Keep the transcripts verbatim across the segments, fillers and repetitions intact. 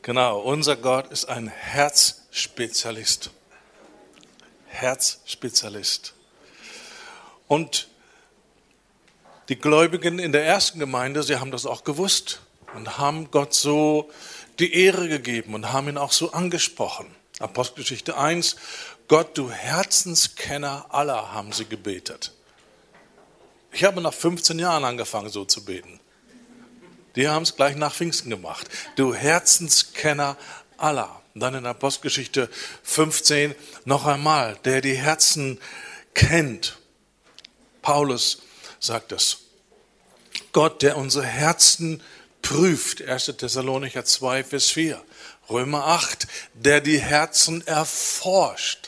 Genau, unser Gott ist ein Herzspezialist. Herzspezialist. Und die Gläubigen in der ersten Gemeinde, sie haben das auch gewusst und haben Gott so die Ehre gegeben und haben ihn auch so angesprochen. Apostelgeschichte eins, Gott, du Herzenskenner aller, haben sie gebetet. Ich habe nach fünfzehn Jahren angefangen, so zu beten. Die haben es gleich nach Pfingsten gemacht. Du Herzenskenner aller. Und dann in Apostelgeschichte fünfzehn noch einmal, der die Herzen kennt. Paulus sagt es. Gott, der unsere Herzen prüft. erster Thessalonicher zwei, Vers vier. Römer acht, der die Herzen erforscht.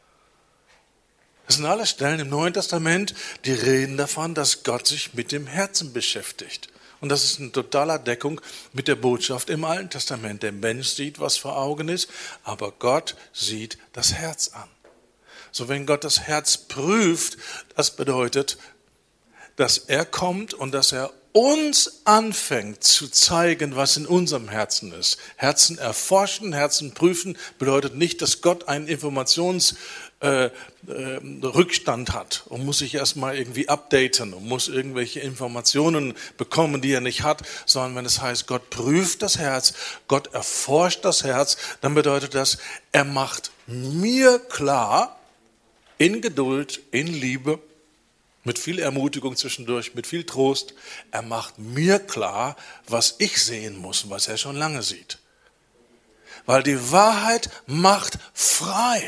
Das sind alle Stellen im Neuen Testament, die reden davon, dass Gott sich mit dem Herzen beschäftigt. Und das ist in totaler Deckung mit der Botschaft im Alten Testament. Der Mensch sieht, was vor Augen ist, aber Gott sieht das Herz an. So, wenn Gott das Herz prüft, das bedeutet, dass er kommt und dass er uns anfängt zu zeigen, was in unserem Herzen ist. Herzen erforschen, Herzen prüfen bedeutet nicht, dass Gott einen Informationsrückstand äh, äh, hat und muss sich erstmal irgendwie updaten und muss irgendwelche Informationen bekommen, die er nicht hat, sondern wenn es heißt, Gott prüft das Herz, Gott erforscht das Herz, dann bedeutet das, er macht mir klar, in Geduld, in Liebe, mit viel Ermutigung zwischendurch, mit viel Trost. Er macht mir klar, was ich sehen muss, was er schon lange sieht. Weil die Wahrheit macht frei.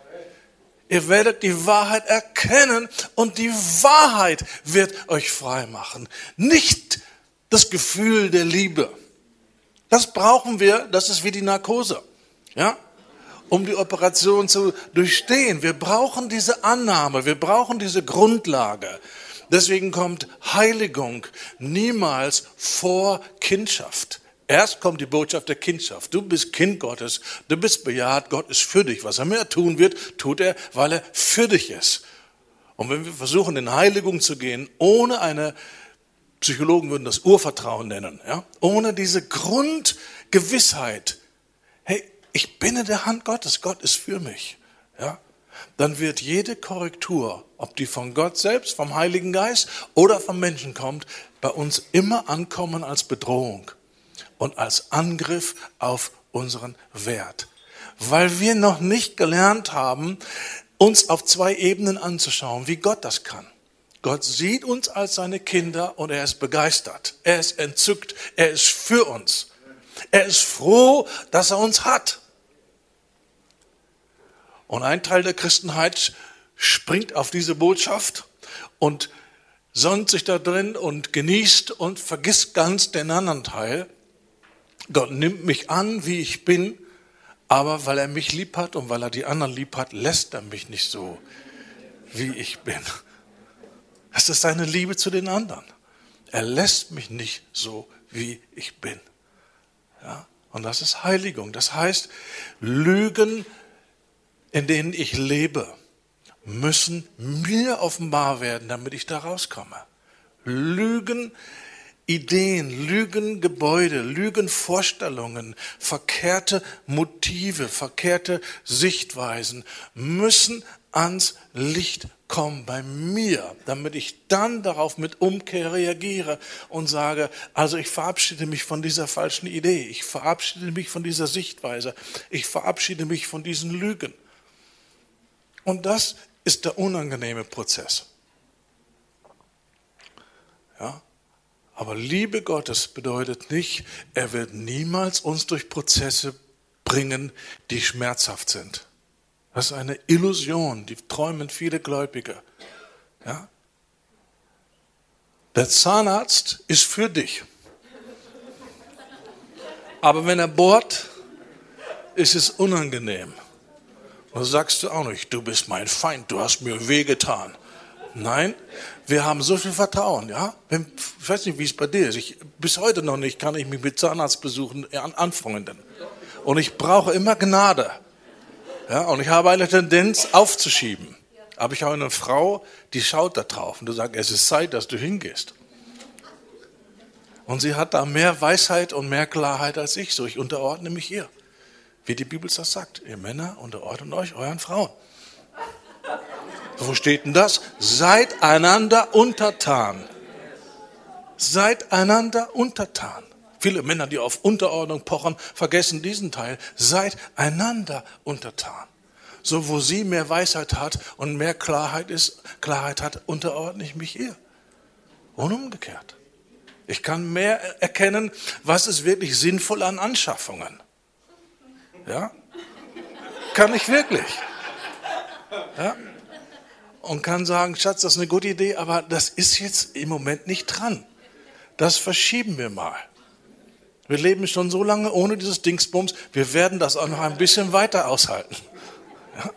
Ihr werdet die Wahrheit erkennen und die Wahrheit wird euch frei machen. Nicht das Gefühl der Liebe. Das brauchen wir, das ist wie die Narkose. Ja? Um die Operation zu durchstehen. Wir brauchen diese Annahme, wir brauchen diese Grundlage. Deswegen kommt Heiligung niemals vor Kindschaft. Erst kommt die Botschaft der Kindschaft. Du bist Kind Gottes, du bist bejaht, Gott ist für dich. Was er mehr tun wird, tut er, weil er für dich ist. Und wenn wir versuchen, in Heiligung zu gehen, ohne eine, Psychologen würden das Urvertrauen nennen, ja, ohne diese Grundgewissheit, hey, ich bin in der Hand Gottes, Gott ist für mich. Ja? Dann wird jede Korrektur, ob die von Gott selbst, vom Heiligen Geist oder vom Menschen kommt, bei uns immer ankommen als Bedrohung und als Angriff auf unseren Wert. Weil wir noch nicht gelernt haben, uns auf zwei Ebenen anzuschauen, wie Gott das kann. Gott sieht uns als seine Kinder und er ist begeistert, er ist entzückt, er ist für uns. Er ist froh, dass er uns hat. Und ein Teil der Christenheit springt auf diese Botschaft und sonnt sich da drin und genießt und vergisst ganz den anderen Teil. Gott nimmt mich an, wie ich bin, aber weil er mich lieb hat und weil er die anderen lieb hat, lässt er mich nicht so, wie ich bin. Das ist seine Liebe zu den anderen. Er lässt mich nicht so, wie ich bin. Ja, und das ist Heiligung. Das heißt, Lügen, in denen ich lebe, müssen mir offenbar werden, damit ich da rauskomme. Lügen, Ideen, Lügengebäude, Lügenvorstellungen, verkehrte Motive, verkehrte Sichtweisen müssen ans Licht kommen bei mir, damit ich dann darauf mit Umkehr reagiere und sage, also ich verabschiede mich von dieser falschen Idee, ich verabschiede mich von dieser Sichtweise, ich verabschiede mich von diesen Lügen. Und das ist der unangenehme Prozess. Ja? Aber Liebe Gottes bedeutet nicht, er wird niemals uns durch Prozesse bringen, die schmerzhaft sind. Das ist eine Illusion, die träumen viele Gläubige. Ja? Der Zahnarzt ist für dich. Aber wenn er bohrt, ist es unangenehm. Und sagst du auch nicht, du bist mein Feind, du hast mir wehgetan. Nein, wir haben so viel Vertrauen. Ja? Ich weiß nicht, wie es bei dir ist. Ich, bis heute noch nicht kann ich mich mit Zahnarztbesuchen anfreunden. Und ich brauche immer Gnade. Ja, und ich habe eine Tendenz aufzuschieben. Aber ich habe eine Frau, die schaut da drauf und du sagst, es ist Zeit, dass du hingehst. Und sie hat da mehr Weisheit und mehr Klarheit als ich. So, ich unterordne mich ihr. Wie die Bibel das sagt. Ihr Männer, unterordnet euch euren Frauen. Wo steht denn das? Seid einander untertan. Seid einander untertan. Viele Männer, die auf Unterordnung pochen, vergessen diesen Teil. Seid einander untertan. So, wo sie mehr Weisheit hat und mehr Klarheit ist, Klarheit hat, unterordne ich mich ihr. Und umgekehrt. Ich kann mehr erkennen, was ist wirklich sinnvoll an Anschaffungen. Ja? Kann ich wirklich. Ja? Und kann sagen, Schatz, das ist eine gute Idee, aber das ist jetzt im Moment nicht dran. Das verschieben wir mal. Wir leben schon so lange ohne dieses Dingsbums, wir werden das auch noch ein bisschen weiter aushalten. Ja?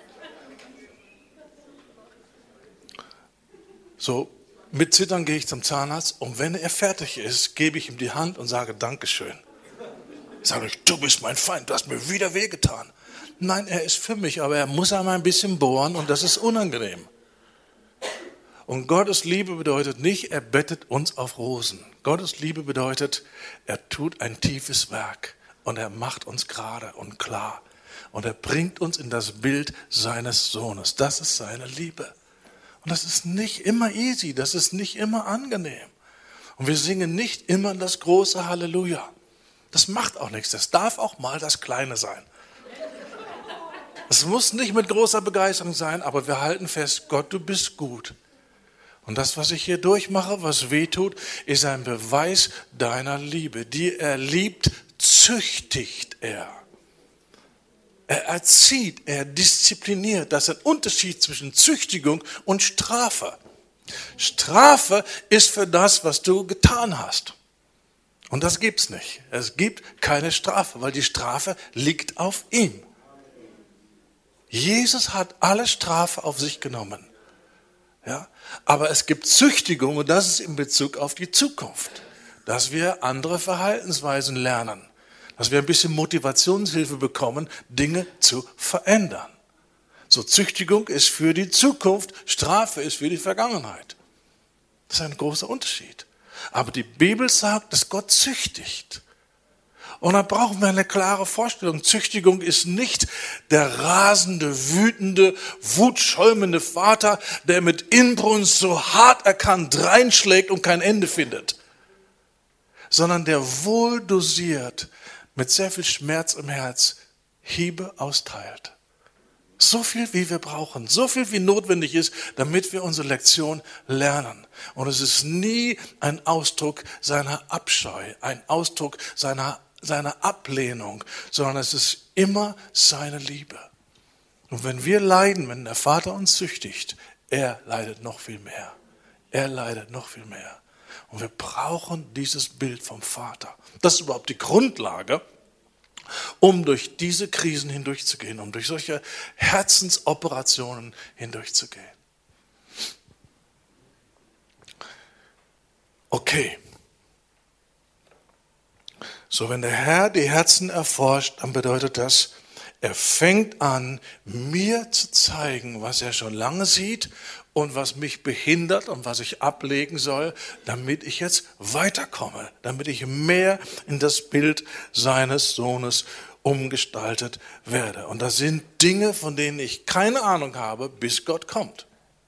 So, mit Zittern gehe ich zum Zahnarzt und wenn er fertig ist, gebe ich ihm die Hand und sage Dankeschön. Ich sage, du bist mein Feind, du hast mir wieder wehgetan. Nein, er ist für mich, aber er muss einmal ein bisschen bohren und das ist unangenehm. Und Gottes Liebe bedeutet nicht, er bettet uns auf Rosen. Gottes Liebe bedeutet, er tut ein tiefes Werk und er macht uns gerade und klar. Und er bringt uns in das Bild seines Sohnes. Das ist seine Liebe. Und das ist nicht immer easy, das ist nicht immer angenehm. Und wir singen nicht immer das große Halleluja. Das macht auch nichts, das darf auch mal das Kleine sein. Es muss nicht mit großer Begeisterung sein, aber wir halten fest, Gott, du bist gut. Und das, was ich hier durchmache, was weh tut, ist ein Beweis deiner Liebe. Die er liebt, züchtigt er. Er erzieht, er diszipliniert. Das ist ein Unterschied zwischen Züchtigung und Strafe. Strafe ist für das, was du getan hast. Und das gibt's nicht. Es gibt keine Strafe, weil die Strafe liegt auf ihm. Jesus hat alle Strafe auf sich genommen. Ja? Aber es gibt Züchtigung und das ist in Bezug auf die Zukunft. Dass wir andere Verhaltensweisen lernen. Dass wir ein bisschen Motivationshilfe bekommen, Dinge zu verändern. So, Züchtigung ist für die Zukunft, Strafe ist für die Vergangenheit. Das ist ein großer Unterschied. Aber die Bibel sagt, dass Gott züchtigt. Und da brauchen wir eine klare Vorstellung. Züchtigung ist nicht der rasende, wütende, wutschäumende Vater, der mit Inbrunst so hart er kann reinschlägt und kein Ende findet. Sondern der wohl dosiert, mit sehr viel Schmerz im Herz, Hiebe austeilt. So viel, wie wir brauchen, so viel, wie notwendig ist, damit wir unsere Lektion lernen. Und es ist nie ein Ausdruck seiner Abscheu, ein Ausdruck seiner seiner Ablehnung, sondern es ist immer seine Liebe. Und wenn wir leiden, wenn der Vater uns züchtigt, er leidet noch viel mehr. Er leidet noch viel mehr. Und wir brauchen dieses Bild vom Vater. Das ist überhaupt die Grundlage, um durch diese Krisen hindurchzugehen, um durch solche Herzensoperationen hindurchzugehen. Okay. So, wenn der Herr die Herzen erforscht, dann bedeutet das, er fängt an, mir zu zeigen, was er schon lange sieht und was mich behindert und was ich ablegen soll, damit ich jetzt weiterkomme, damit ich mehr in das Bild seines Sohnes umgestaltet werde. Und das sind Dinge, von denen ich keine Ahnung habe, bis Gott kommt.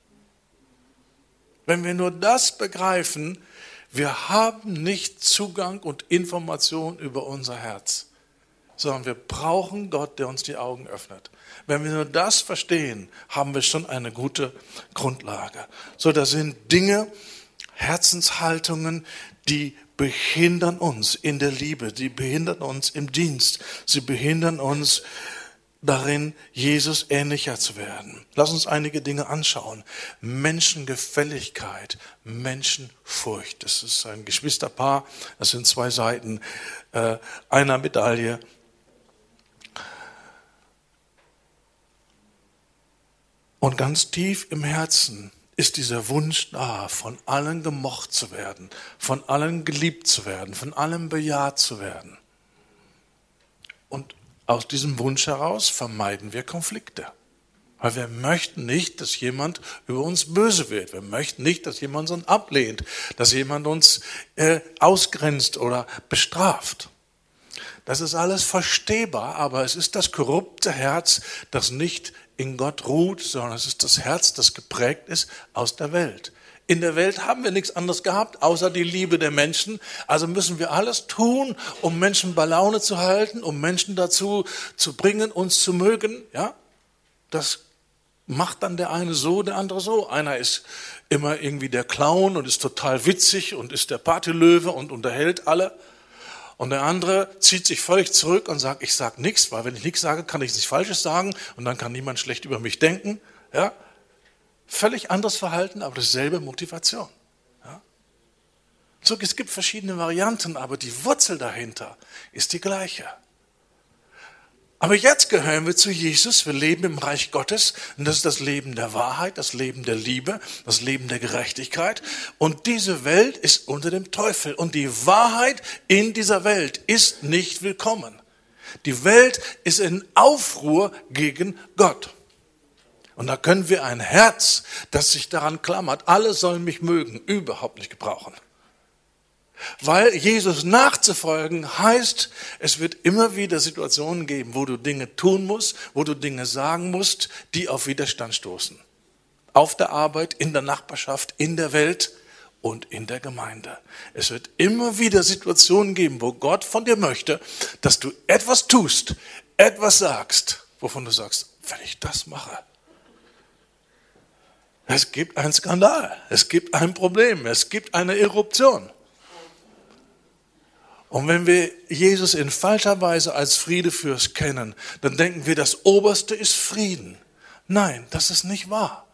Wenn wir nur das begreifen, wir haben nicht Zugang und Information über unser Herz, sondern wir brauchen Gott, der uns die Augen öffnet. Wenn wir nur das verstehen, haben wir schon eine gute Grundlage. So, das sind Dinge, Herzenshaltungen, die behindern uns in der Liebe, die behindern uns im Dienst, sie behindern uns darin, Jesus ähnlicher zu werden. Lass uns einige Dinge anschauen. Menschengefälligkeit, Menschenfurcht. Das ist ein Geschwisterpaar, das sind zwei Seiten äh, einer Medaille. Und ganz tief im Herzen ist dieser Wunsch da, von allen gemocht zu werden, von allen geliebt zu werden, von allem bejaht zu werden. Und aus diesem Wunsch heraus vermeiden wir Konflikte. Weil wir möchten nicht, dass jemand über uns böse wird. Wir möchten nicht, dass jemand uns ablehnt, dass jemand uns äh, ausgrenzt oder bestraft. Das ist alles verstehbar, aber es ist das korrupte Herz, das nicht in Gott ruht, sondern es ist das Herz, das geprägt ist aus der Welt. In der Welt haben wir nichts anderes gehabt, außer die Liebe der Menschen. Also müssen wir alles tun, um Menschen bei Laune zu halten, um Menschen dazu zu bringen, uns zu mögen. Ja, das macht dann der eine so, der andere so. Einer ist immer irgendwie der Clown und ist total witzig und ist der Partylöwe und unterhält alle. Und der andere zieht sich völlig zurück und sagt, ich sage nichts, weil wenn ich nichts sage, kann ich nichts Falsches sagen und dann kann niemand schlecht über mich denken. Ja? Völlig anderes Verhalten, aber dasselbe Motivation. Ja? So, es gibt verschiedene Varianten, aber die Wurzel dahinter ist die gleiche. Aber jetzt gehören wir zu Jesus, wir leben im Reich Gottes und das ist das Leben der Wahrheit, das Leben der Liebe, das Leben der Gerechtigkeit und diese Welt ist unter dem Teufel und die Wahrheit in dieser Welt ist nicht willkommen. Die Welt ist in Aufruhr gegen Gott. Und da können wir ein Herz, das sich daran klammert, alle sollen mich mögen, überhaupt nicht gebrauchen. Weil Jesus nachzufolgen heißt, es wird immer wieder Situationen geben, wo du Dinge tun musst, wo du Dinge sagen musst, die auf Widerstand stoßen. Auf der Arbeit, in der Nachbarschaft, in der Welt und in der Gemeinde. Es wird immer wieder Situationen geben, wo Gott von dir möchte, dass du etwas tust, etwas sagst, wovon du sagst, wenn ich das mache, es gibt einen Skandal, es gibt ein Problem, es gibt eine Eruption. Und wenn wir Jesus in falscher Weise als Friedefürst kennen, dann denken wir, das Oberste ist Frieden. Nein, das ist nicht wahr.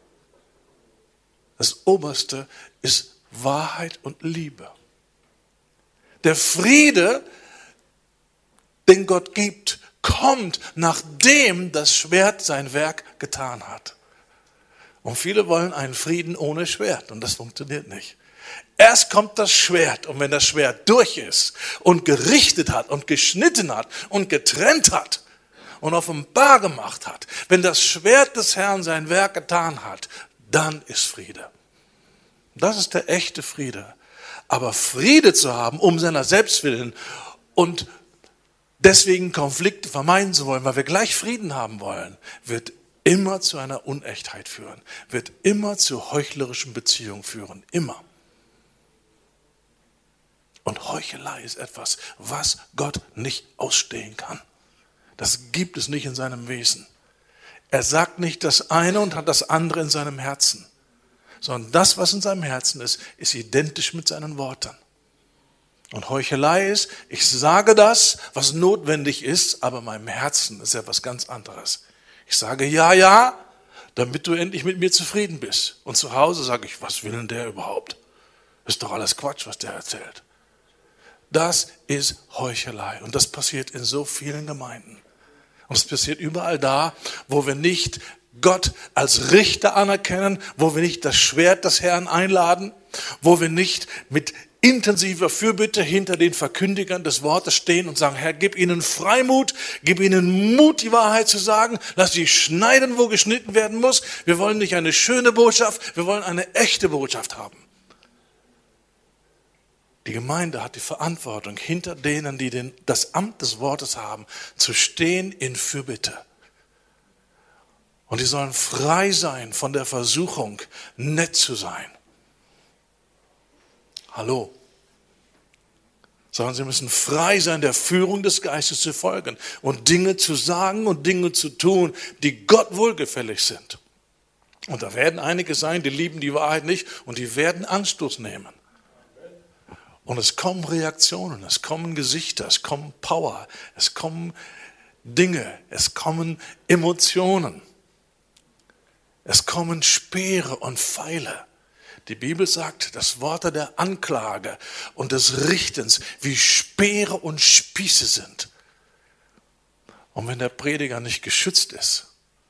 Das Oberste ist Wahrheit und Liebe. Der Friede, den Gott gibt, kommt, nachdem das Schwert sein Werk getan hat. Und viele wollen einen Frieden ohne Schwert und das funktioniert nicht. Erst kommt das Schwert und wenn das Schwert durch ist und gerichtet hat und geschnitten hat und getrennt hat und offenbar gemacht hat, wenn das Schwert des Herrn sein Werk getan hat, dann ist Friede. Das ist der echte Friede. Aber Friede zu haben, um seiner selbst willen und deswegen Konflikte vermeiden zu wollen, weil wir gleich Frieden haben wollen, wird immer zu einer Unechtheit führen, wird immer zu heuchlerischen Beziehungen führen, immer. Und Heuchelei ist etwas, was Gott nicht ausstehen kann. Das gibt es nicht in seinem Wesen. Er sagt nicht das eine und hat das andere in seinem Herzen, sondern das, was in seinem Herzen ist, ist identisch mit seinen Worten. Und Heuchelei ist, ich sage das, was notwendig ist, aber in meinem Herzen ist etwas ganz anderes. Ich sage ja, ja, damit du endlich mit mir zufrieden bist. Und zu Hause sage ich, was will denn der überhaupt? Ist doch alles Quatsch, was der erzählt. Das ist Heuchelei und das passiert in so vielen Gemeinden. Und es passiert überall da, wo wir nicht Gott als Richter anerkennen, wo wir nicht das Schwert des Herrn einladen, wo wir nicht mit intensiver Fürbitte hinter den Verkündigern des Wortes stehen und sagen, Herr, gib ihnen Freimut, gib ihnen Mut, die Wahrheit zu sagen, lass sie schneiden, wo geschnitten werden muss. Wir wollen nicht eine schöne Botschaft, wir wollen eine echte Botschaft haben. Die Gemeinde hat die Verantwortung, hinter denen, die den, das Amt des Wortes haben, zu stehen in Fürbitte. Und die sollen frei sein von der Versuchung, nett zu sein. Hallo. Sondern sie müssen frei sein, der Führung des Geistes zu folgen und Dinge zu sagen und Dinge zu tun, die Gott wohlgefällig sind. Und da werden einige sein, die lieben die Wahrheit nicht und die werden Anstoß nehmen. Und es kommen Reaktionen, es kommen Gesichter, es kommen Power, es kommen Dinge, es kommen Emotionen, es kommen Speere und Pfeile. Die Bibel sagt, dass Worte der Anklage und des Richtens wie Speere und Spieße sind. Und wenn der Prediger nicht geschützt ist,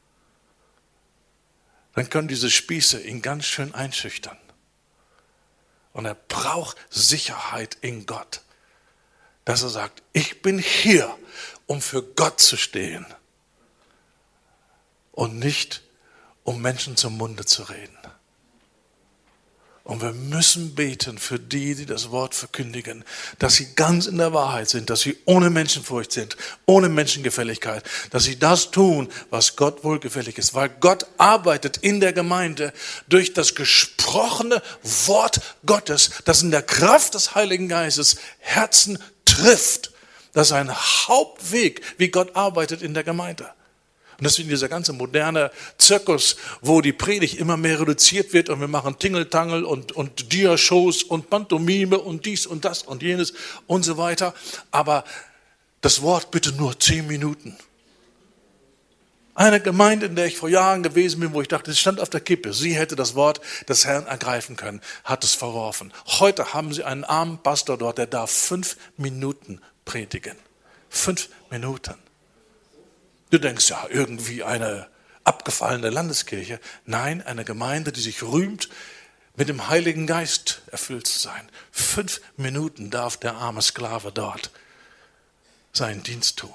dann können diese Spieße ihn ganz schön einschüchtern. Und er braucht Sicherheit in Gott, dass er sagt, ich bin hier, um für Gott zu stehen. und nicht um Menschen zum Munde zu reden. Und wir müssen beten für die, die das Wort verkündigen, dass sie ganz in der Wahrheit sind, dass sie ohne Menschenfurcht sind, ohne Menschengefälligkeit, dass sie das tun, was Gott wohlgefällig ist. Weil Gott arbeitet in der Gemeinde durch das gesprochene Wort Gottes, das in der Kraft des Heiligen Geistes Herzen trifft. Das ist ein Hauptweg, wie Gott arbeitet in der Gemeinde. Und deswegen dieser ganze moderne Zirkus, wo die Predigt immer mehr reduziert wird und wir machen Tingeltangel und, und Dia-Shows und Pantomime und dies und das und jenes und so weiter. Aber das Wort bitte nur zehn Minuten. Eine Gemeinde, in der ich vor Jahren gewesen bin, wo ich dachte, es stand auf der Kippe. Sie hätte das Wort des Herrn ergreifen können, hat es verworfen. Heute haben sie einen armen Pastor dort, der darf fünf Minuten predigen. Fünf Minuten. Du denkst ja, irgendwie eine abgefallene Landeskirche. Nein, eine Gemeinde, die sich rühmt, mit dem Heiligen Geist erfüllt zu sein. Fünf Minuten darf der arme Sklave dort seinen Dienst tun.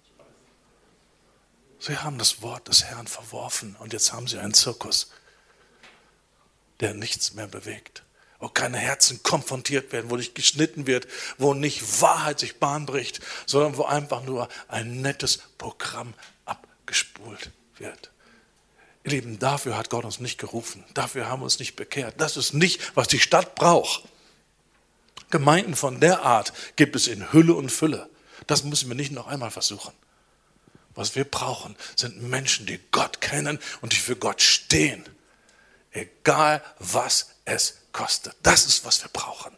Sie haben das Wort des Herrn verworfen und jetzt haben sie einen Zirkus, der nichts mehr bewegt. Wo keine Herzen konfrontiert werden, wo nicht geschnitten wird, wo nicht Wahrheit sich Bahn bricht, sondern wo einfach nur ein nettes Programm abgespult wird. Ihr Lieben, dafür hat Gott uns nicht gerufen. Dafür haben wir uns nicht bekehrt. Das ist nicht, was die Stadt braucht. Gemeinden von der Art gibt es in Hülle und Fülle. Das müssen wir nicht noch einmal versuchen. Was wir brauchen, sind Menschen, die Gott kennen und die für Gott stehen. Egal, was es kostet. Das ist, was wir brauchen.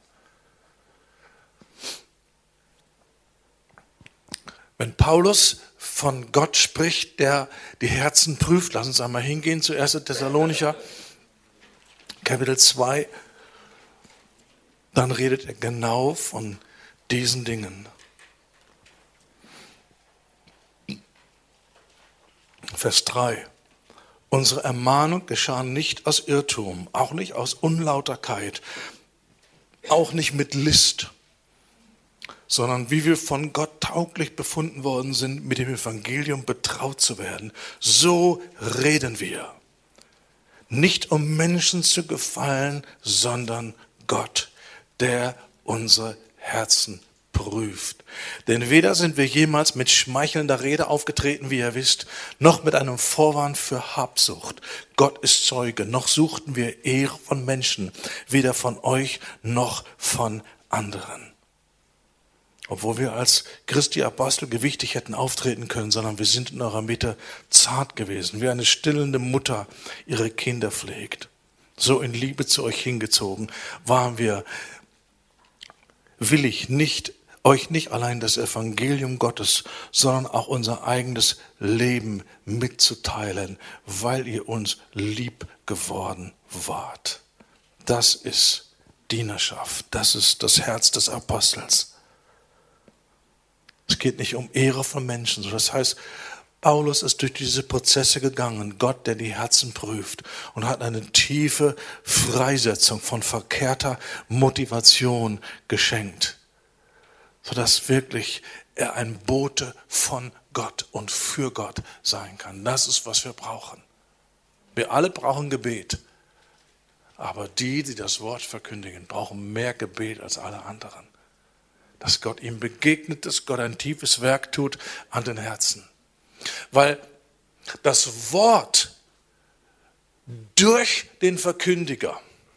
Wenn Paulus von Gott spricht, der die Herzen prüft, lass uns einmal hingehen zu erster Thessalonicher, Kapitel zwei, dann redet er genau von diesen Dingen. Vers drei. Unsere Ermahnung geschah nicht aus Irrtum, auch nicht aus Unlauterkeit, auch nicht mit List, sondern wie wir von Gott tauglich befunden worden sind, mit dem Evangelium betraut zu werden. So reden wir. Nicht um Menschen zu gefallen, sondern Gott, der unsere Herzen prüft. Denn weder sind wir jemals mit schmeichelnder Rede aufgetreten, wie ihr wisst, noch mit einem Vorwand für Habsucht. Gott ist Zeuge, noch suchten wir Ehre von Menschen, weder von euch noch von anderen. Obwohl wir als Christi Apostel gewichtig hätten auftreten können, sondern wir sind in eurer Mitte zart gewesen, wie eine stillende Mutter ihre Kinder pflegt. So in Liebe zu euch hingezogen waren wir willig, nicht euch nicht allein das Evangelium Gottes, sondern auch unser eigenes Leben mitzuteilen, weil ihr uns lieb geworden wart. Das ist Dienerschaft, das ist das Herz des Apostels. Es geht nicht um Ehre von Menschen. Das heißt, Paulus ist durch diese Prozesse gegangen, Gott, der die Herzen prüft, und hat eine tiefe Freisetzung von verkehrter Motivation geschenkt, sodass wirklich er ein Bote von Gott und für Gott sein kann. Das ist, was wir brauchen. Wir alle brauchen Gebet, aber die, die das Wort verkündigen, brauchen mehr Gebet als alle anderen. Dass Gott ihm begegnet, dass Gott ein tiefes Werk tut an den Herzen. Weil das Wort durch den Verkündiger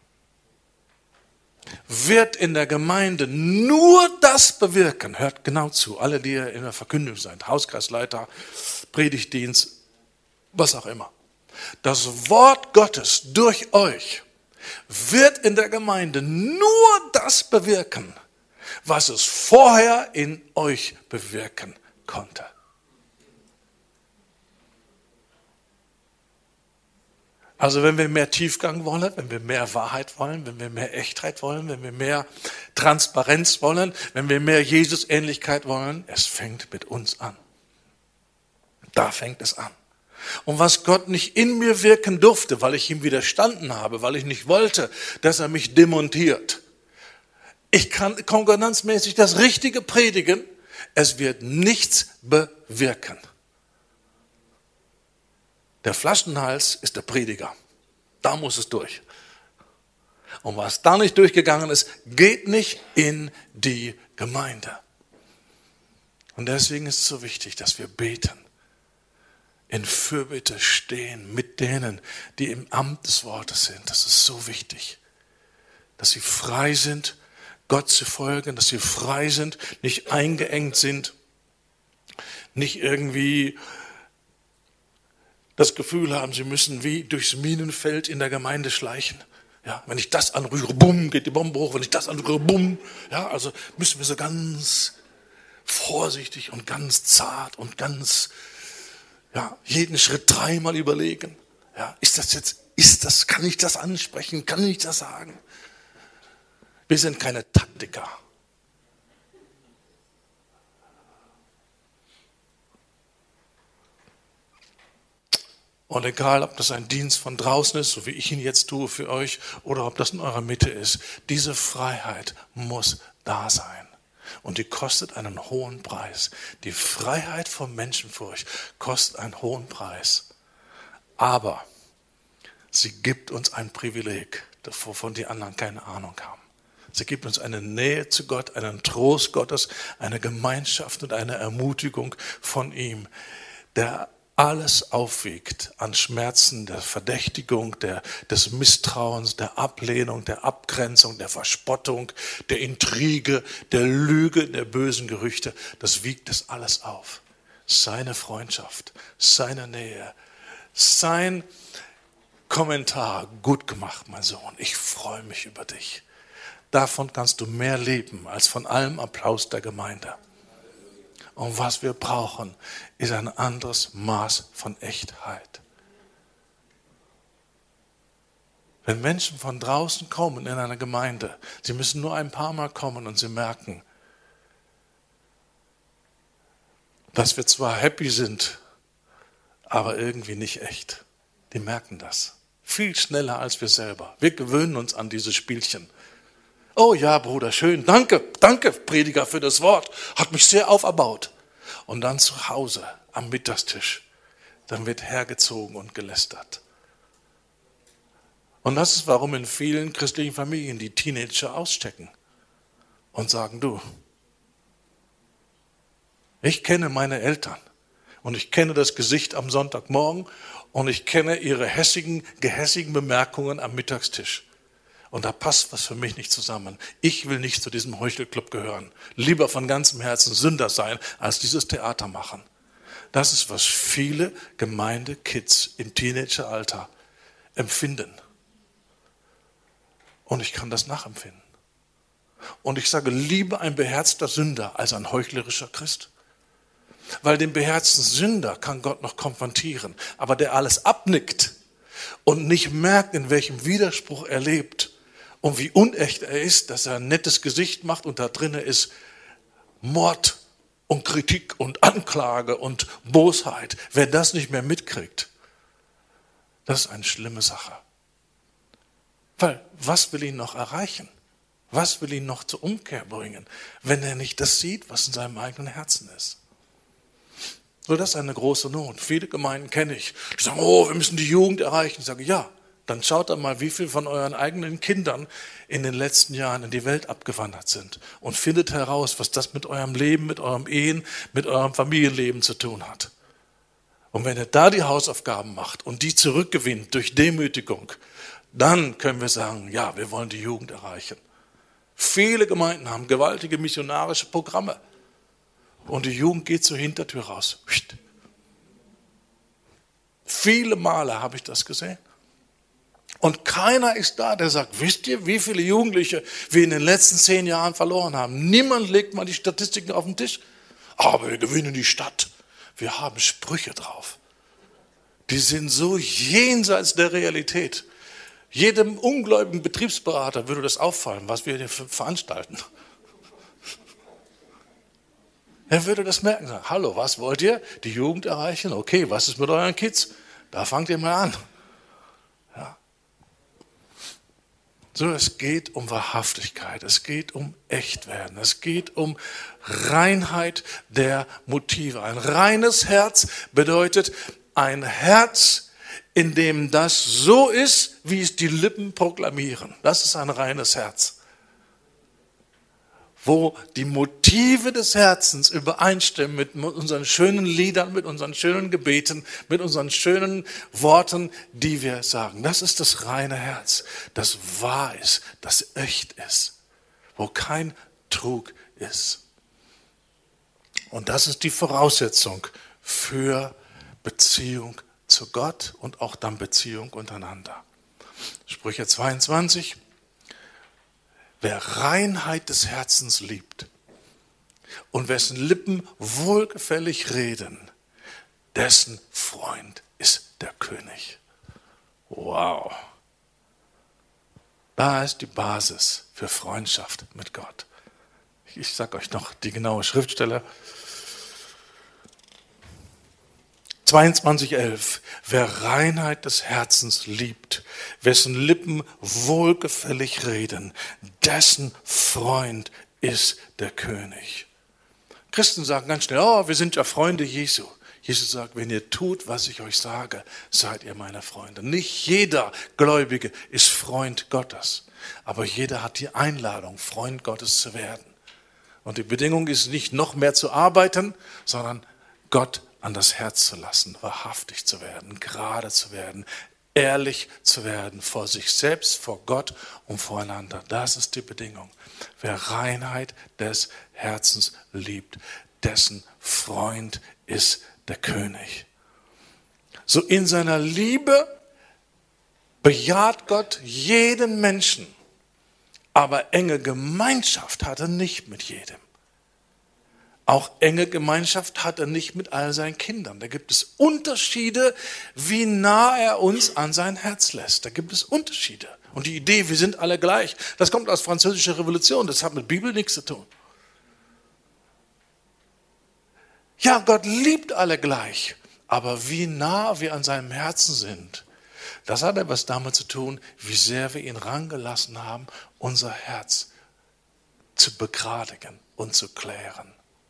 wird in der Gemeinde nur das bewirken, hört genau zu, alle, die in der Verkündigung seid, Hauskreisleiter, Predigtdienst, was auch immer. Das Wort Gottes durch euch wird in der Gemeinde nur das bewirken, was es vorher in euch bewirken konnte. Also wenn wir mehr Tiefgang wollen, wenn wir mehr Wahrheit wollen, wenn wir mehr Echtheit wollen, wenn wir mehr Transparenz wollen, wenn wir mehr Jesusähnlichkeit wollen, es fängt mit uns an. Da fängt es an. Und was Gott nicht in mir wirken durfte, weil ich ihm widerstanden habe, weil ich nicht wollte, dass er mich demontiert. Ich kann konkordanzmäßig das Richtige predigen, es wird nichts bewirken. Der Flaschenhals ist der Prediger. Da muss es durch. Und was da nicht durchgegangen ist, geht nicht in die Gemeinde. Und deswegen ist es so wichtig, dass wir beten. In Fürbitte stehen mit denen, die im Amt des Wortes sind. Das ist so wichtig. Dass sie frei sind, Gott zu folgen, dass sie frei sind, nicht eingeengt sind, nicht irgendwie das Gefühl haben, sie müssen wie durchs Minenfeld in der Gemeinde schleichen. Ja, wenn ich das anrühre, bumm, geht die Bombe hoch. Wenn ich das anrühre, bumm. Ja, also müssen wir so ganz vorsichtig und ganz zart und ganz, ja, jeden Schritt dreimal überlegen. Ja, ist das jetzt, ist das, kann ich das ansprechen? Kann ich das sagen? Wir sind keine Taktiker. Und egal, ob das ein Dienst von draußen ist, so wie ich ihn jetzt tue für euch, oder ob das in eurer Mitte ist, diese Freiheit muss da sein. Und die kostet einen hohen Preis. Die Freiheit von Menschenfurcht kostet einen hohen Preis. Aber sie gibt uns ein Privileg, wovon die anderen keine Ahnung haben. Sie gibt uns eine Nähe zu Gott, einen Trost Gottes, eine Gemeinschaft und eine Ermutigung von ihm, der alles aufwiegt an Schmerzen, der Verdächtigung, der, des Misstrauens, der Ablehnung, der Abgrenzung, der Verspottung, der Intrige, der Lüge, der bösen Gerüchte. Das wiegt das alles auf. Seine Freundschaft, seine Nähe, sein Kommentar. Gut gemacht, mein Sohn, ich freue mich über dich. Davon kannst du mehr leben als von allem Applaus der Gemeinde. Und was wir brauchen, ist ein anderes Maß von Echtheit. Wenn Menschen von draußen kommen in eine Gemeinde, sie müssen nur ein paar Mal kommen und sie merken, dass wir zwar happy sind, aber irgendwie nicht echt. Die merken das. Viel schneller als wir selber. Wir gewöhnen uns an diese Spielchen. Oh ja, Bruder, schön, danke, danke, Prediger, für das Wort. Hat mich sehr auferbaut. Und dann zu Hause am Mittagstisch, dann wird hergezogen und gelästert. Und das ist, warum in vielen christlichen Familien die Teenager auschecken und sagen, du, ich kenne meine Eltern und ich kenne das Gesicht am Sonntagmorgen und ich kenne ihre hässigen, gehässigen Bemerkungen am Mittagstisch. Und da passt was für mich nicht zusammen. Ich will nicht zu diesem Heuchelclub gehören. Lieber von ganzem Herzen Sünder sein, als dieses Theater machen. Das ist, was viele Gemeindekids im Teenageralter empfinden. Und ich kann das nachempfinden. Und ich sage, lieber ein beherzter Sünder als ein heuchlerischer Christ. Weil den beherzten Sünder kann Gott noch konfrontieren. Aber der alles abnickt und nicht merkt, in welchem Widerspruch er lebt, und wie unecht er ist, dass er ein nettes Gesicht macht und da drin ist Mord und Kritik und Anklage und Bosheit. Wer das nicht mehr mitkriegt, das ist eine schlimme Sache. Weil, was will ihn noch erreichen? Was will ihn noch zur Umkehr bringen, wenn er nicht das sieht, was in seinem eigenen Herzen ist? So, das ist eine große Not. Viele Gemeinden kenne ich. Die sagen, oh, wir müssen die Jugend erreichen. Ich sage, ja. Dann schaut doch mal, wie viele von euren eigenen Kindern in den letzten Jahren in die Welt abgewandert sind und findet heraus, was das mit eurem Leben, mit eurem Ehen, mit eurem Familienleben zu tun hat. Und wenn ihr da die Hausaufgaben macht und die zurückgewinnt durch Demütigung, dann können wir sagen, ja, wir wollen die Jugend erreichen. Viele Gemeinden haben gewaltige missionarische Programme und die Jugend geht zur Hintertür raus. Viele Male habe ich das gesehen. Und keiner ist da, der sagt, wisst ihr, wie viele Jugendliche wir in den letzten zehn Jahren verloren haben? Niemand legt mal die Statistiken auf den Tisch. Aber wir gewinnen die Stadt. Wir haben Sprüche drauf. Die sind so jenseits der Realität. Jedem ungläubigen Betriebsberater würde das auffallen, was wir hier veranstalten. Er würde das merken. Sagen, hallo, was wollt ihr? Die Jugend erreichen? Okay, was ist mit euren Kids? Da fangt ihr mal an. Ja. So, es geht um Wahrhaftigkeit, es geht um Echtwerden, es geht um Reinheit der Motive. Ein reines Herz bedeutet ein Herz, indem das so ist, wie es die Lippen proklamieren. Das ist ein reines Herz. Wo die Motive des Herzens übereinstimmen mit unseren schönen Liedern, mit unseren schönen Gebeten, mit unseren schönen Worten, die wir sagen. Das ist das reine Herz, das wahr ist, das echt ist, wo kein Trug ist. Und das ist die Voraussetzung für Beziehung zu Gott und auch dann Beziehung untereinander. Sprüche zweiundzwanzig. Wer Reinheit des Herzens liebt und wessen Lippen wohlgefällig reden, dessen Freund ist der König. Wow. Da ist die Basis für Freundschaft mit Gott. Ich sage euch noch die genaue Schriftstelle. zweiundzwanzig elf. Wer Reinheit des Herzens liebt, wessen Lippen wohlgefällig reden, dessen Freund ist der König. Christen sagen ganz schnell, oh, wir sind ja Freunde Jesu. Jesus sagt, wenn ihr tut, was ich euch sage, seid ihr meine Freunde. Nicht jeder Gläubige ist Freund Gottes, aber jeder hat die Einladung, Freund Gottes zu werden. Und die Bedingung ist nicht noch mehr zu arbeiten, sondern Gott an das Herz zu lassen, wahrhaftig zu werden, gerade zu werden, ehrlich zu werden vor sich selbst, vor Gott und voreinander. Das ist die Bedingung. Wer Reinheit des Herzens liebt, dessen Freund ist der König. So in seiner Liebe bejaht Gott jeden Menschen, aber enge Gemeinschaft hat er nicht mit jedem. Auch enge Gemeinschaft hat er nicht mit all seinen Kindern. Da gibt es Unterschiede, wie nah er uns an sein Herz lässt. Da gibt es Unterschiede. Und die Idee, wir sind alle gleich, das kommt aus Französischer Revolution, das hat mit Bibel nichts zu tun. Ja, Gott liebt alle gleich, aber wie nah wir an seinem Herzen sind, das hat etwas damit zu tun, wie sehr wir ihn rangelassen haben, unser Herz zu begradigen und zu klären.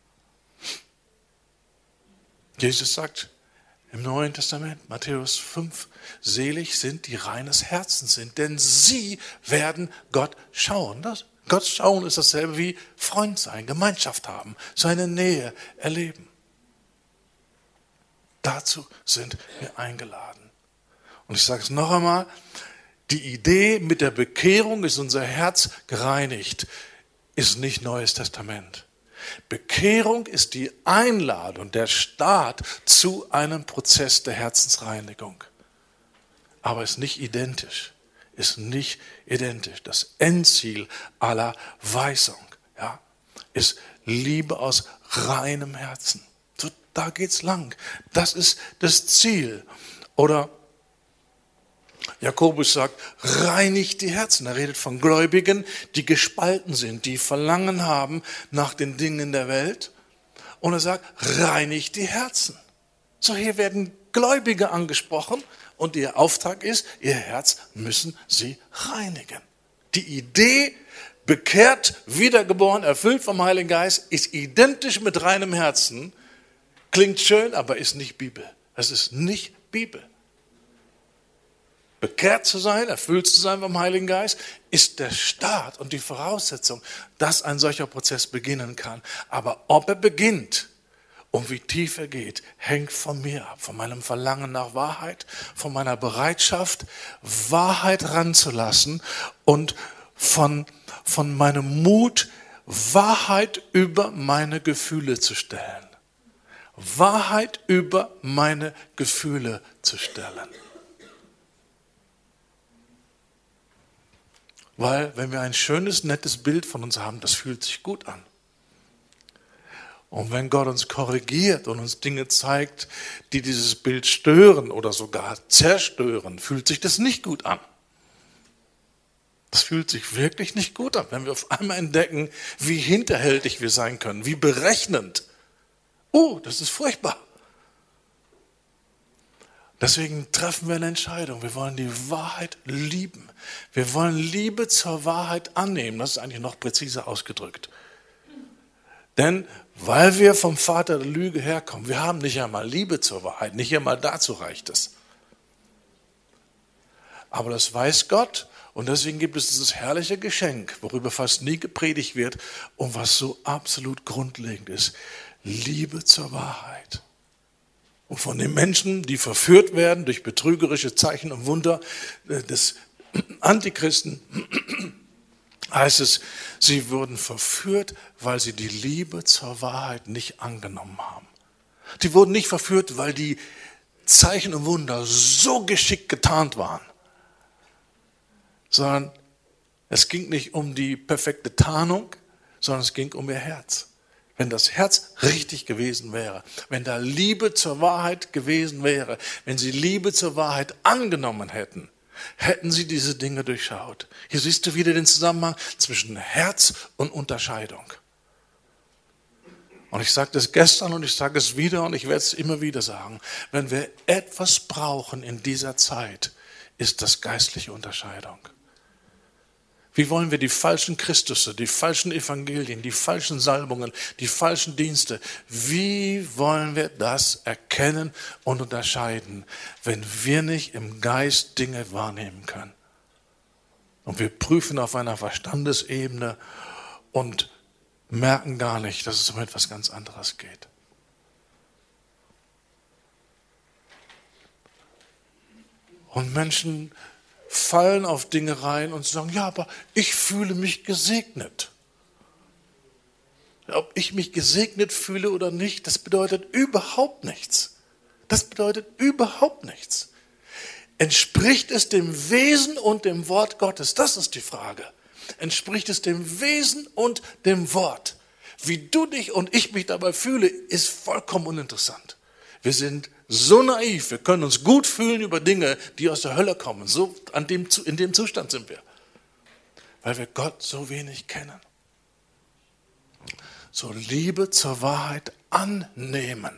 Jesus sagt im Neuen Testament, Matthäus fünf, selig sind die reines Herzens sind, denn sie werden Gott schauen. Das, Gott schauen ist dasselbe wie Freund sein, Gemeinschaft haben, seine Nähe erleben. Dazu sind wir eingeladen. Und ich sage es noch einmal, die Idee mit der Bekehrung ist unser Herz gereinigt, ist nicht Neues Testament. Bekehrung ist die Einladung, der Start zu einem Prozess der Herzensreinigung. Aber ist nicht identisch, ist nicht identisch. Das Endziel aller Weisung, ja, ist Liebe aus reinem Herzen. So, da geht's lang. Das ist das Ziel. Oder Jakobus sagt, reinigt die Herzen. Er redet von Gläubigen, die gespalten sind, die Verlangen haben nach den Dingen der Welt. Und er sagt, reinigt die Herzen. So, hier werden Gläubige angesprochen und ihr Auftrag ist, ihr Herz müssen sie reinigen. Die Idee, bekehrt, wiedergeboren, erfüllt vom Heiligen Geist, ist identisch mit reinem Herzen. Klingt schön, aber ist nicht Bibel. Das ist nicht Bibel. Bekehrt zu sein, erfüllt zu sein vom Heiligen Geist, ist der Start und die Voraussetzung, dass ein solcher Prozess beginnen kann. Aber ob er beginnt und wie tief er geht, hängt von mir ab, von meinem Verlangen nach Wahrheit, von meiner Bereitschaft, Wahrheit ranzulassen und von, von meinem Mut, Wahrheit über meine Gefühle zu stellen. Wahrheit über meine Gefühle zu stellen. Weil wenn wir ein schönes, nettes Bild von uns haben, das fühlt sich gut an. Und wenn Gott uns korrigiert und uns Dinge zeigt, die dieses Bild stören oder sogar zerstören, fühlt sich das nicht gut an. Das fühlt sich wirklich nicht gut an, wenn wir auf einmal entdecken, wie hinterhältig wir sein können, wie berechnend. Oh, das ist furchtbar. Deswegen treffen wir eine Entscheidung. Wir wollen die Wahrheit lieben. Wir wollen Liebe zur Wahrheit annehmen. Das ist eigentlich noch präziser ausgedrückt. Denn weil wir vom Vater der Lüge herkommen, wir haben nicht einmal Liebe zur Wahrheit, nicht einmal dazu reicht es. Aber das weiß Gott und deswegen gibt es dieses herrliche Geschenk, worüber fast nie gepredigt wird und was so absolut grundlegend ist. Liebe zur Wahrheit. Und von den Menschen, die verführt werden durch betrügerische Zeichen und Wunder des Antichristen, heißt es, sie wurden verführt, weil sie die Liebe zur Wahrheit nicht angenommen haben. Die wurden nicht verführt, weil die Zeichen und Wunder so geschickt getarnt waren, sondern es ging nicht um die perfekte Tarnung, sondern es ging um ihr Herz. Wenn das Herz richtig gewesen wäre, wenn da Liebe zur Wahrheit gewesen wäre, wenn sie Liebe zur Wahrheit angenommen hätten, hätten sie diese Dinge durchschaut. Hier siehst du wieder den Zusammenhang zwischen Herz und Unterscheidung. Und ich sage das gestern und ich sage es wieder und ich werde es immer wieder sagen. Wenn wir etwas brauchen in dieser Zeit, ist das geistliche Unterscheidung. Wie wollen wir die falschen Christusse, die falschen Evangelien, die falschen Salbungen, die falschen Dienste, wie wollen wir das erkennen und unterscheiden, wenn wir nicht im Geist Dinge wahrnehmen können? Und wir prüfen auf einer Verstandesebene und merken gar nicht, dass es um etwas ganz anderes geht. Und Menschen fallen auf Dinge rein und sagen, ja, aber ich fühle mich gesegnet. Ob ich mich gesegnet fühle oder nicht, das bedeutet überhaupt nichts. Das bedeutet überhaupt nichts. Entspricht es dem Wesen und dem Wort Gottes? Das ist die Frage. Entspricht es dem Wesen und dem Wort? Wie du dich und ich mich dabei fühle, ist vollkommen uninteressant. Wir sind so naiv, wir können uns gut fühlen über Dinge, die aus der Hölle kommen. So an dem, in dem Zustand sind wir, weil wir Gott so wenig kennen. So Liebe zur Wahrheit annehmen.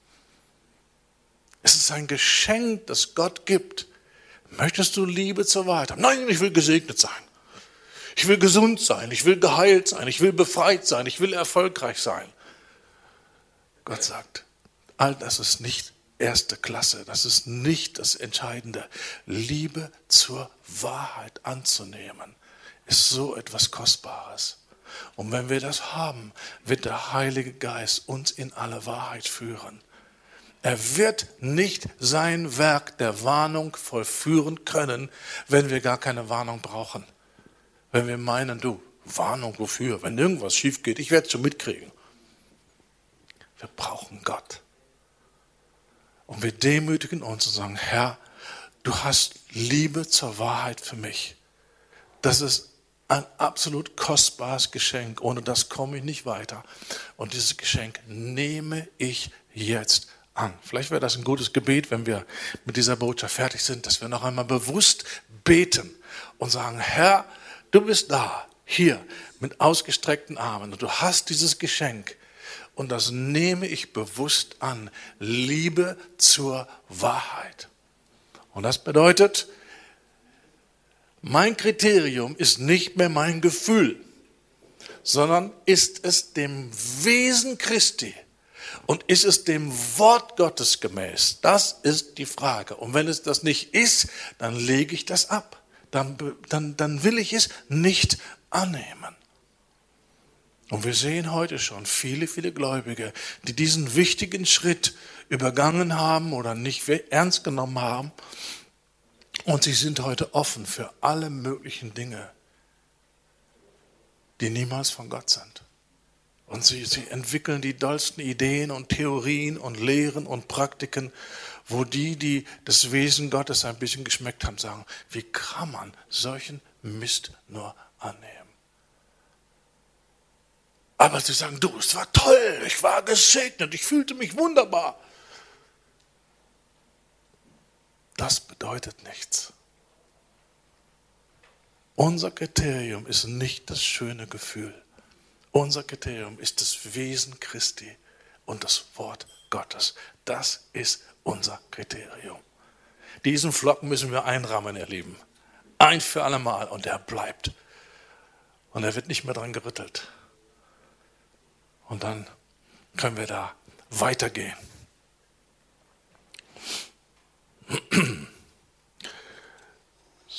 Es ist ein Geschenk, das Gott gibt. Möchtest du Liebe zur Wahrheit haben? Nein, ich will gesegnet sein. Ich will gesund sein, ich will geheilt sein, ich will befreit sein, ich will erfolgreich sein. Gott sagt, all das ist nicht erste Klasse, das ist nicht das Entscheidende. Liebe zur Wahrheit anzunehmen, ist so etwas Kostbares. Und wenn wir das haben, wird der Heilige Geist uns in alle Wahrheit führen. Er wird nicht sein Werk der Warnung vollführen können, wenn wir gar keine Warnung brauchen. Wenn wir meinen, du, Warnung wofür? Wenn irgendwas schief geht, ich werde es schon mitkriegen. Wir brauchen Gott. Und wir demütigen uns und sagen, Herr, du hast Liebe zur Wahrheit für mich. Das ist ein absolut kostbares Geschenk. Ohne das komme ich nicht weiter. Und dieses Geschenk nehme ich jetzt an. Vielleicht wäre das ein gutes Gebet, wenn wir mit dieser Botschaft fertig sind, dass wir noch einmal bewusst beten und sagen, Herr, du bist da, hier, mit ausgestreckten Armen und du hast dieses Geschenk und das nehme ich bewusst an. Liebe zur Wahrheit. Und das bedeutet, mein Kriterium ist nicht mehr mein Gefühl, sondern ist es dem Wesen Christi und ist es dem Wort Gottes gemäß? Das ist die Frage. Und wenn es das nicht ist, dann lege ich das ab. Dann, dann, dann will ich es nicht annehmen. Und wir sehen heute schon viele, viele Gläubige, die diesen wichtigen Schritt übergangen haben oder nicht ernst genommen haben. Und sie sind heute offen für alle möglichen Dinge, die niemals von Gott sind. Und sie, sie entwickeln die dollsten Ideen und Theorien und Lehren und Praktiken, wo die, die das Wesen Gottes ein bisschen geschmeckt haben, sagen, wie kann man solchen Mist nur annehmen? Aber sie sagen, du, es war toll, ich war gesegnet, ich fühlte mich wunderbar. Das bedeutet nichts. Unser Kriterium ist nicht das schöne Gefühl. Unser Kriterium ist das Wesen Christi und das Wort Gottes. Das ist unser Kriterium. Diesen Flocken müssen wir einrahmen, ihr Lieben. Ein für alle Mal und er bleibt. Und er wird nicht mehr dran gerüttelt. Und dann können wir da weitergehen.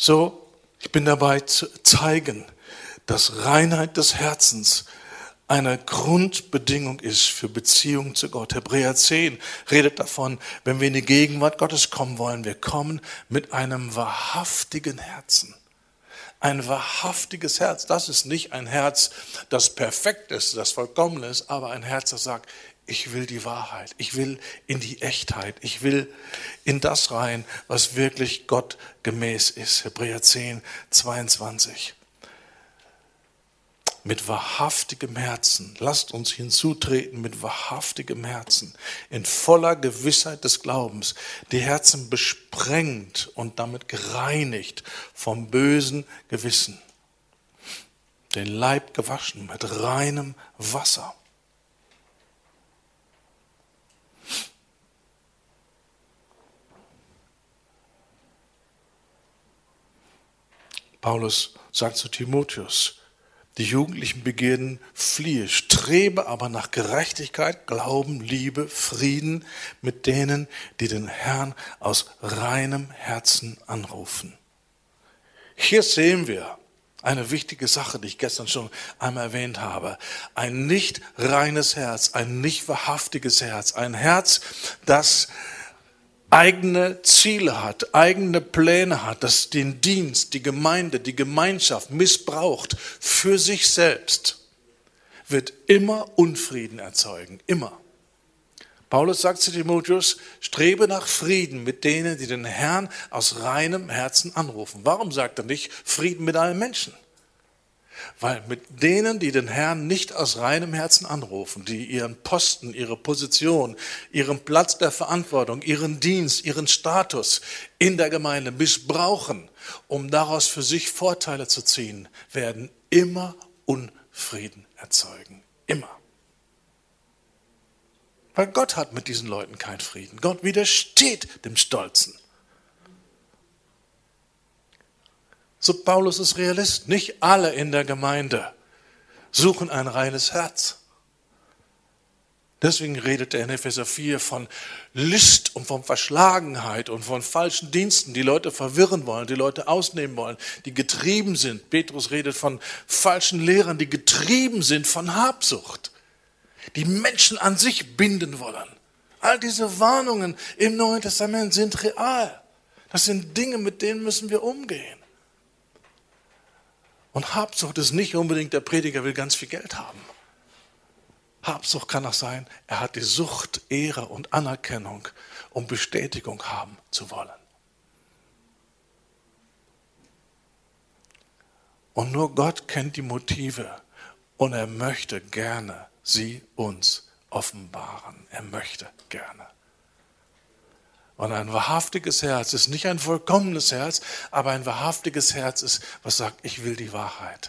So, ich bin dabei zu zeigen, dass Reinheit des Herzens eine Grundbedingung ist für Beziehung zu Gott. Hebräer zehn redet davon, wenn wir in die Gegenwart Gottes kommen wollen, wir kommen mit einem wahrhaftigen Herzen. Ein wahrhaftiges Herz, das ist nicht ein Herz, das perfekt ist, das vollkommen ist, aber ein Herz, das sagt, ich will die Wahrheit, ich will in die Echtheit, ich will in das rein, was wirklich Gott gemäß ist. Hebräer zehn, zweiundzwanzig. Mit wahrhaftigem Herzen, lasst uns hinzutreten mit wahrhaftigem Herzen, in voller Gewissheit des Glaubens, die Herzen besprengt und damit gereinigt vom bösen Gewissen, den Leib gewaschen mit reinem Wasser. Paulus sagt zu Timotheus, die jugendlichen Begierden fliehe, strebe aber nach Gerechtigkeit, Glauben, Liebe, Frieden mit denen, die den Herrn aus reinem Herzen anrufen. Hier sehen wir eine wichtige Sache, die ich gestern schon einmal erwähnt habe. Ein nicht reines Herz, ein nicht wahrhaftiges Herz, ein Herz, das eigene Ziele hat, eigene Pläne hat, das den Dienst, die Gemeinde, die Gemeinschaft missbraucht für sich selbst, wird immer Unfrieden erzeugen, immer. Paulus sagt zu Timotheus, strebe nach Frieden mit denen, die den Herrn aus reinem Herzen anrufen. Warum sagt er nicht Frieden mit allen Menschen? Weil mit denen, die den Herrn nicht aus reinem Herzen anrufen, die ihren Posten, ihre Position, ihren Platz der Verantwortung, ihren Dienst, ihren Status in der Gemeinde missbrauchen, um daraus für sich Vorteile zu ziehen, werden immer Unfrieden erzeugen. Immer. Weil Gott hat mit diesen Leuten keinen Frieden. Gott widersteht dem Stolzen. So, Paulus ist Realist. Nicht alle in der Gemeinde suchen ein reines Herz. Deswegen redet er in Epheser vier von List und von Verschlagenheit und von falschen Diensten, die Leute verwirren wollen, die Leute ausnehmen wollen, die getrieben sind. Petrus redet von falschen Lehrern, die getrieben sind von Habsucht, die Menschen an sich binden wollen. All diese Warnungen im Neuen Testament sind real. Das sind Dinge, mit denen müssen wir umgehen. Und Habsucht ist nicht unbedingt, der Prediger will ganz viel Geld haben. Habsucht kann auch sein, er hat die Sucht, Ehre und Anerkennung, um Bestätigung haben zu wollen. Und nur Gott kennt die Motive und er möchte gerne sie uns offenbaren. Er möchte gerne. Und ein wahrhaftiges Herz ist nicht ein vollkommenes Herz, aber ein wahrhaftiges Herz ist, was sagt, ich will die Wahrheit.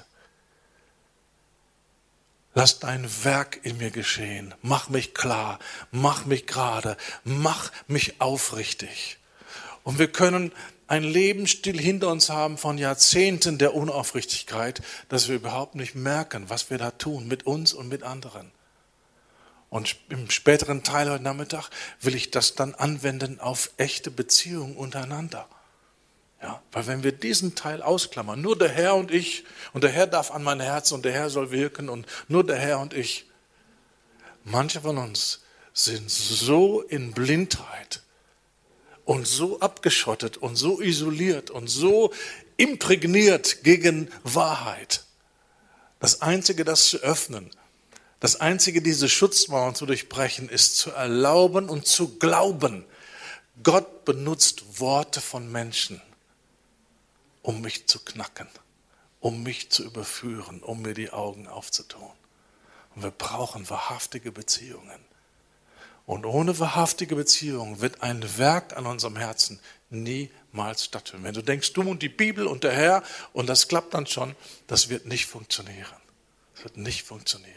Lass dein Werk in mir geschehen. Mach mich klar, mach mich gerade, mach mich aufrichtig. Und wir können einen Lebensstil hinter uns haben von Jahrzehnten der Unaufrichtigkeit, dass wir überhaupt nicht merken, was wir da tun mit uns und mit anderen. Und im späteren Teil heute Nachmittag will ich das dann anwenden auf echte Beziehungen untereinander. Ja, weil wenn wir diesen Teil ausklammern, nur der Herr und ich, und der Herr darf an mein Herz und der Herr soll wirken und nur der Herr und ich. Manche von uns sind so in Blindheit und so abgeschottet und so isoliert und so imprägniert gegen Wahrheit. Das Einzige, das zu öffnen, das Einzige, diese Schutzmauern zu durchbrechen, ist zu erlauben und zu glauben. Gott benutzt Worte von Menschen, um mich zu knacken, um mich zu überführen, um mir die Augen aufzutun. Und wir brauchen wahrhaftige Beziehungen. Und ohne wahrhaftige Beziehungen wird ein Werk an unserem Herzen niemals stattfinden. Wenn du denkst, du und die Bibel und der Herr und das klappt dann schon, das wird nicht funktionieren. Das wird nicht funktionieren.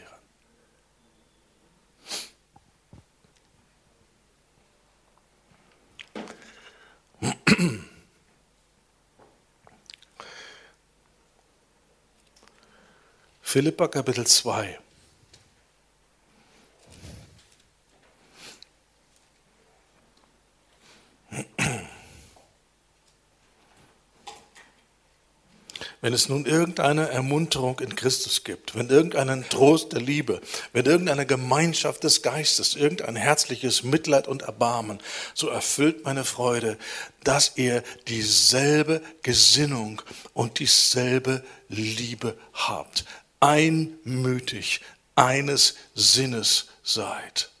Philipper Kapitel zwei. Wenn es nun irgendeine Ermunterung in Christus gibt, wenn irgendeinen Trost der Liebe, wenn irgendeine Gemeinschaft des Geistes, irgendein herzliches Mitleid und Erbarmen, so erfüllt meine Freude, dass ihr dieselbe Gesinnung und dieselbe Liebe habt, einmütig, eines Sinnes seid.